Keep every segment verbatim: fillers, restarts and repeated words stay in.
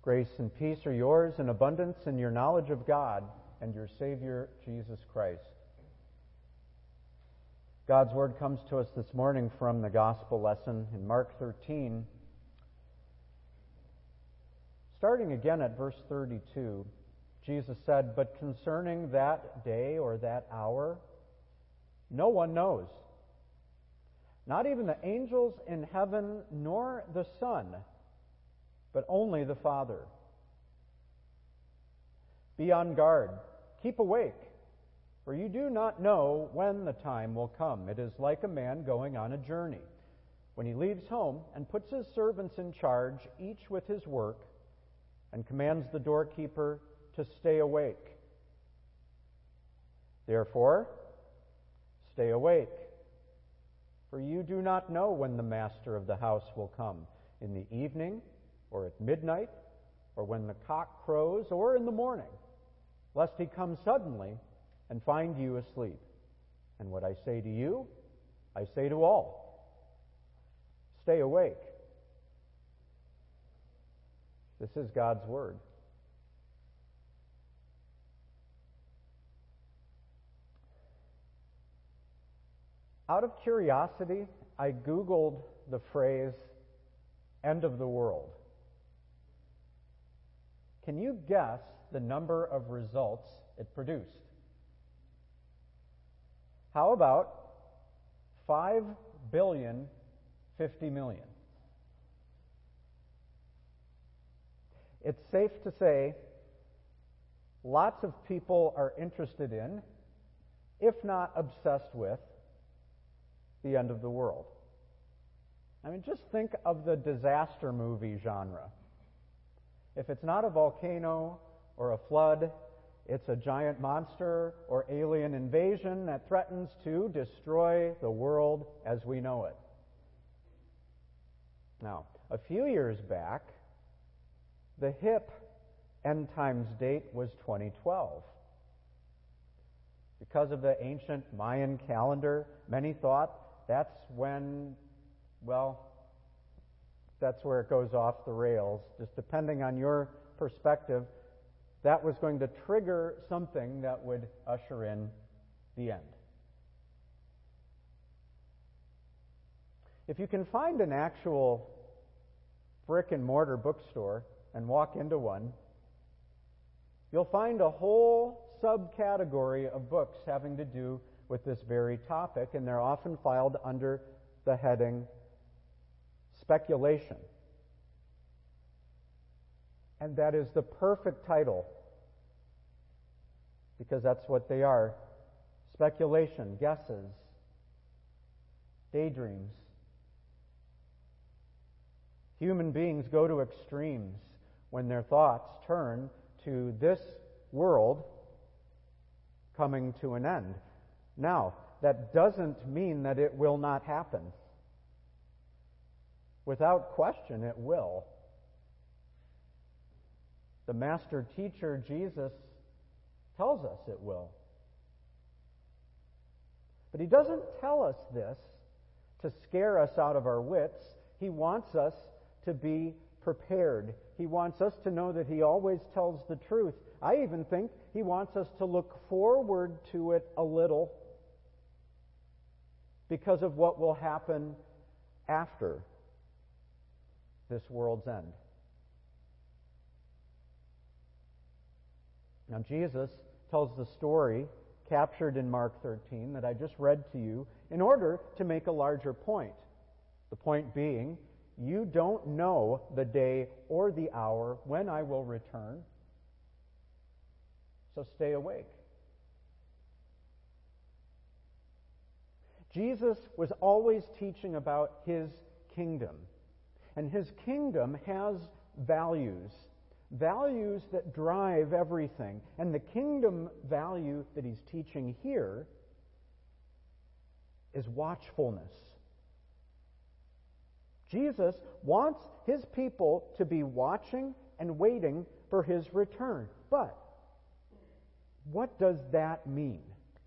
Grace and peace are yours in abundance in your knowledge of God and your Savior, Jesus Christ. God's Word comes to us this morning from the Gospel lesson in Mark thirteen. Starting again at verse thirty-two, Jesus said, "But concerning that day or that hour, no one knows, not even the angels in heaven nor the Son, but only the Father. Be on guard, keep awake, for you do not know when the time will come. It is like a man going on a journey, when he leaves home and puts his servants in charge, each with his work, and commands the doorkeeper to stay awake. Therefore, stay awake, for you do not know when the master of the house will come, in the evening, or at midnight, or when the cock crows, or in the morning, lest he come suddenly and find you asleep. And what I say to you, I say to all, stay awake." This is God's Word. Out of curiosity, I Googled the phrase, "end of the world." Can you guess the number of results it produced? How about five billion fifty million? It's safe to say lots of people are interested in, if not obsessed with, the end of the world. I mean, just think of the disaster movie genre. If it's not a volcano or a flood, it's a giant monster or alien invasion that threatens to destroy the world as we know it. Now, a few years back, the hip end times date was twenty twelve. Because of the ancient Mayan calendar, many thought that's when, well, that's where it goes off the rails. Just depending on your perspective, that was going to trigger something that would usher in the end. If you can find an actual brick and mortar bookstore and walk into one, you'll find a whole subcategory of books having to do with this very topic, and they're often filed under the heading speculation. And that is the perfect title, because that's what they are. Speculation, guesses, daydreams. Human beings go to extremes when their thoughts turn to this world coming to an end. Now, that doesn't mean that it will not happen. Without question, it will. The master teacher, Jesus, tells us it will. But he doesn't tell us this to scare us out of our wits. He wants us to be prepared. He wants us to know that he always tells the truth. I even think he wants us to look forward to it a little because of what will happen after this world's end. Now, Jesus tells the story captured in Mark thirteen that I just read to you in order to make a larger point. The point being, you don't know the day or the hour when I will return, so stay awake. Jesus was always teaching about his kingdom, and his kingdom has values, values that drive everything. And the kingdom value that he's teaching here is watchfulness. Jesus wants his people to be watching and waiting for his return. But what does that mean?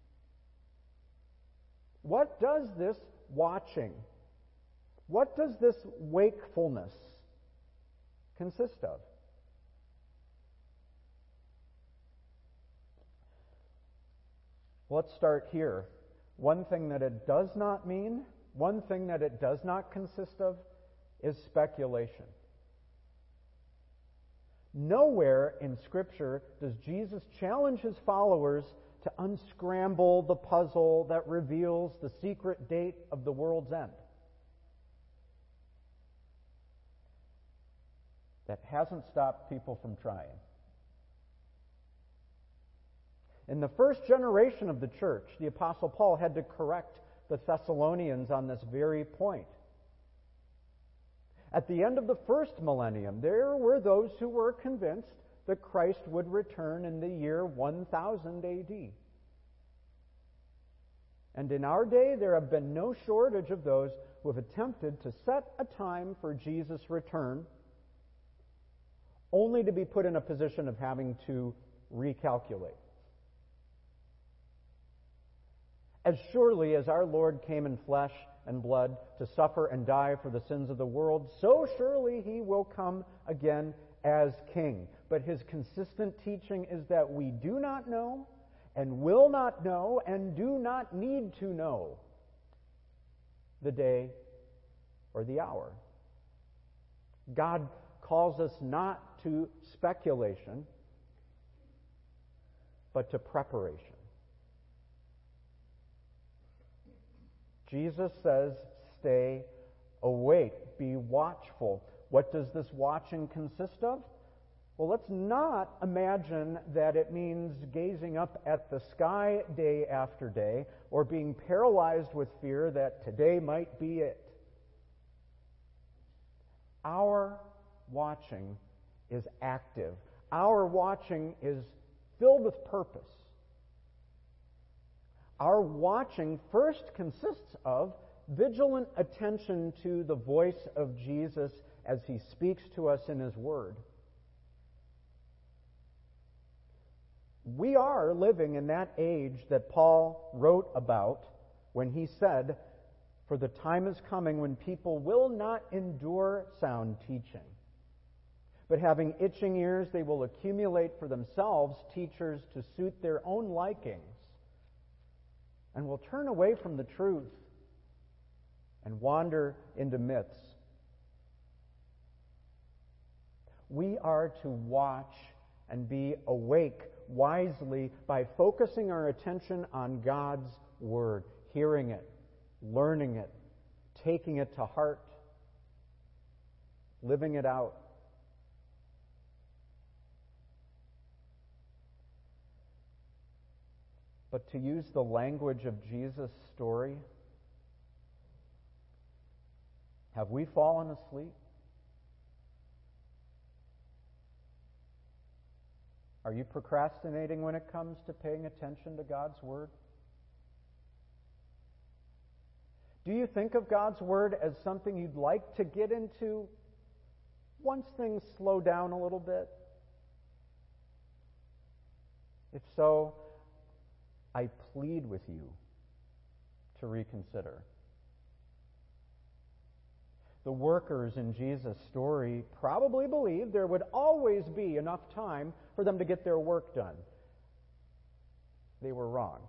What does this watching, what does this wakefulness consist of? Let's start here. One thing that it does not mean, one thing that it does not consist of, is speculation. Nowhere in Scripture does Jesus challenge his followers to unscramble the puzzle that reveals the secret date of the world's end. That hasn't stopped people from trying. In the first generation of the church, the Apostle Paul had to correct the Thessalonians on this very point. At the end of the first millennium, there were those who were convinced that Christ would return in the year one thousand A D. And in our day, there have been no shortage of those who have attempted to set a time for Jesus' return, only to be put in a position of having to recalculate. As surely as our Lord came in flesh and blood to suffer and die for the sins of the world, so surely he will come again as King. But his consistent teaching is that we do not know, and will not know, and do not need to know the day or the hour. God calls us not to speculation, but to preparation. Jesus says, stay awake, be watchful. What does this watching consist of? Well, let's not imagine that it means gazing up at the sky day after day or being paralyzed with fear that today might be it. Our watching is active. Our watching is filled with purpose. Our watching first consists of vigilant attention to the voice of Jesus as he speaks to us in his word. We are living in that age that Paul wrote about when he said, "For the time is coming when people will not endure sound teaching, but having itching ears they will accumulate for themselves teachers to suit their own likings, and will turn away from the truth and wander into myths." We are to watch and be awake wisely by focusing our attention on God's Word, hearing it, learning it, taking it to heart, living it out. But to use the language of Jesus' story, have we fallen asleep? Are you procrastinating when it comes to paying attention to God's Word? Do you think of God's Word as something you'd like to get into once things slow down a little bit? If so, I plead with you to reconsider. The workers in Jesus' story probably believed there would always be enough time for them to get their work done. They were wrong.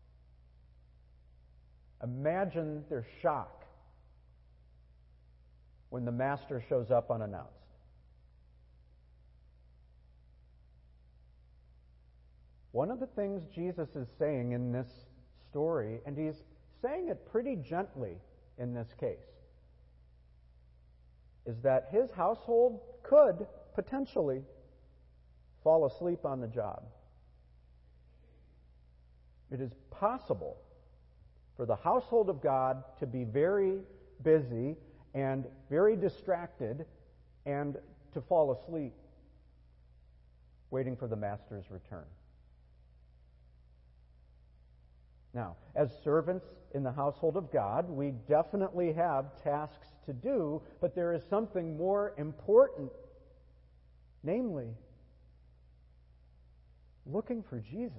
Imagine their shock when the master shows up unannounced. One of the things Jesus is saying in this story, and he's saying it pretty gently in this case, is that his household could potentially fall asleep on the job. It is possible for the household of God to be very busy and very distracted and to fall asleep waiting for the master's return. Now, as servants in the household of God, we definitely have tasks to do, but there is something more important, namely, looking for Jesus.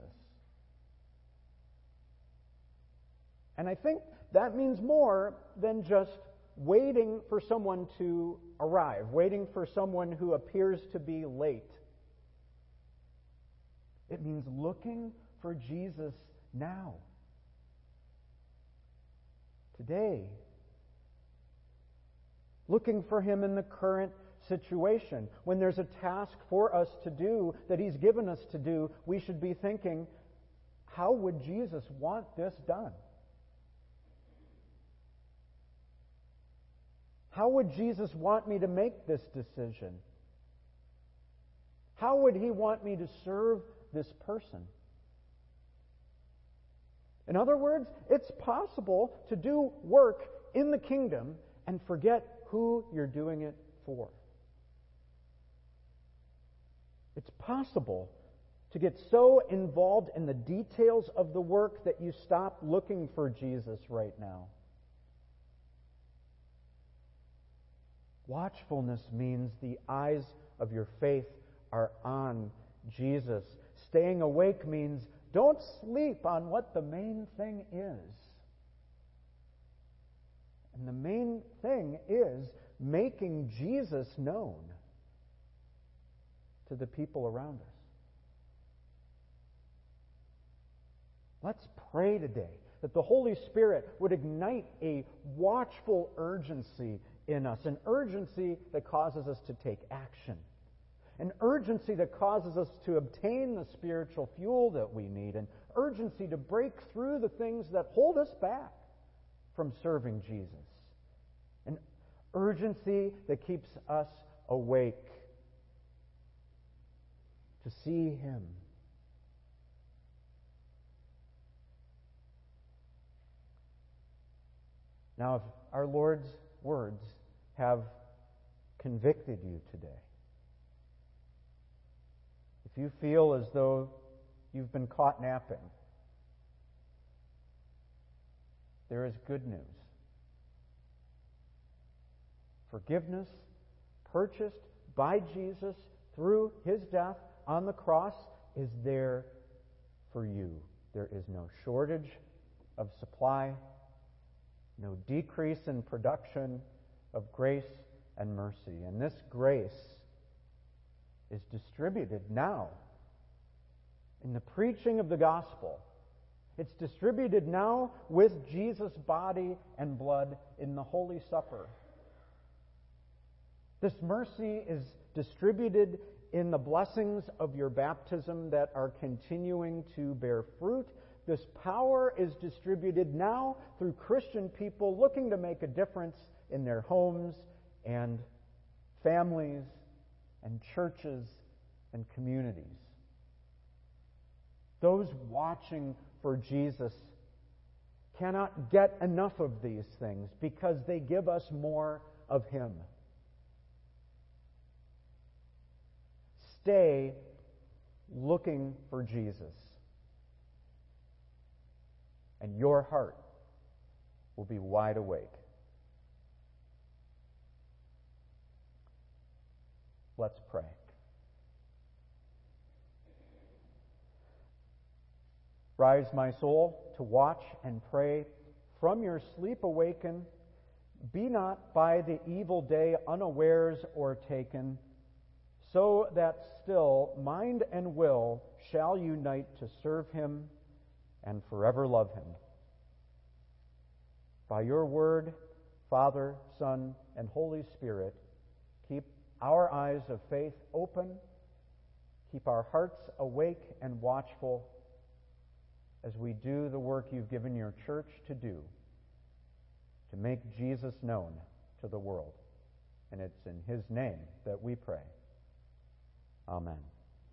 And I think that means more than just waiting for someone to arrive, waiting for someone who appears to be late. It means looking for Jesus now. Today. Looking for Him in the current situation. When there's a task for us to do that He's given us to do, we should be thinking, how would Jesus want this done? How would Jesus want me to make this decision? How would He want me to serve this person? In other words, it's possible to do work in the kingdom and forget who you're doing it for. It's possible to get so involved in the details of the work that you stop looking for Jesus right now. Watchfulness means the eyes of your faith are on Jesus. Staying awake means don't sleep on what the main thing is. And the main thing is making Jesus known to the people around us. Let's pray today that the Holy Spirit would ignite a watchful urgency in us, an urgency that causes us to take action, an urgency that causes us to obtain the spiritual fuel that we need, an urgency to break through the things that hold us back from serving Jesus, an urgency that keeps us awake to see Him. Now, if our Lord's words have convicted you today, if you feel as though you've been caught napping, there is good news. Forgiveness purchased by Jesus through His death on the cross is there for you. There is no shortage of supply, no decrease in production of grace and mercy. And this grace is distributed now in the preaching of the gospel. It's distributed now with Jesus' body and blood in the Holy Supper. This mercy is distributed in the blessings of your baptism that are continuing to bear fruit. This power is distributed now through Christian people looking to make a difference in their homes and families and churches and communities. Those watching for Jesus cannot get enough of these things because they give us more of Him. Stay looking for Jesus, and your heart will be wide awake. Let's pray. Rise, my soul, to watch and pray. From your sleep awaken. Be not by the evil day unawares or taken, so that still mind and will shall unite to serve Him and forever love Him. By your word, Father, Son, and Holy Spirit, keep our eyes of faith open, keep our hearts awake and watchful as we do the work you've given your church to do, to make Jesus known to the world. And it's in His name that we pray. Amen.